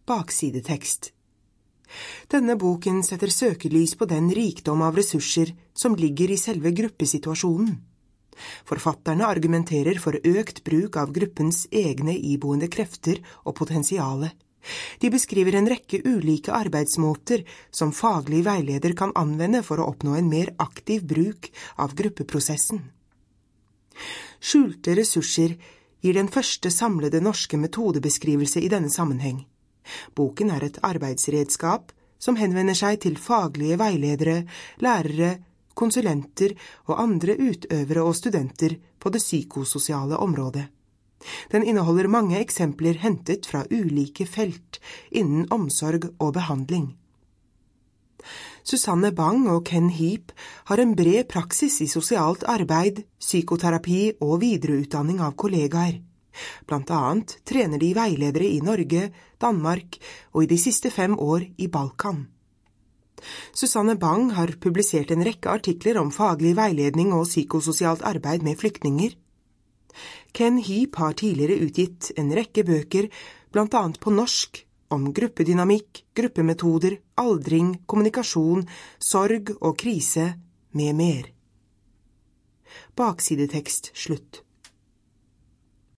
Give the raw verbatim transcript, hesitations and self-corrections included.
Baksidetekst. Denne boken setter søkelys på den rikdom av ressurser som ligger i selve gruppesituasjonen. Forfatterne argumenterer for økt bruk av gruppens egne iboende krefter og potensiale. De beskriver en rekke ulike arbeidsmåter som faglig veileder kan anvende for å oppnå en mer aktiv bruk av gruppeprosessen. Skjulte ressurser gir den første samlede norske metodebeskrivelse i denne sammenheng. Boken er et arbeidsredskap som henvender seg til faglige veiledere, lærere, konsulenter og andre utøvere og studenter på det psykososiale området. Den inneholder mange eksempler hentet fra ulike felt innen omsorg og behandling. Susanne Bang og Ken Heap har en bred praksis i sosialt arbeid, psykoterapi og videreutdanning av kollegaer. Blant annet trener de veiledere i Norge, Danmark og i de siste fem år i Balkan. Susanne Bang har publisert en rekke artikler om faglig veiledning og psykososialt arbeid med flyktninger. Ken Heap har tidligere utgitt en rekke bøker, blant annet på norsk, om gruppedynamikk, gruppemetoder, aldring, kommunikasjon, sorg og krise, med mer. Baksidetekst slutt.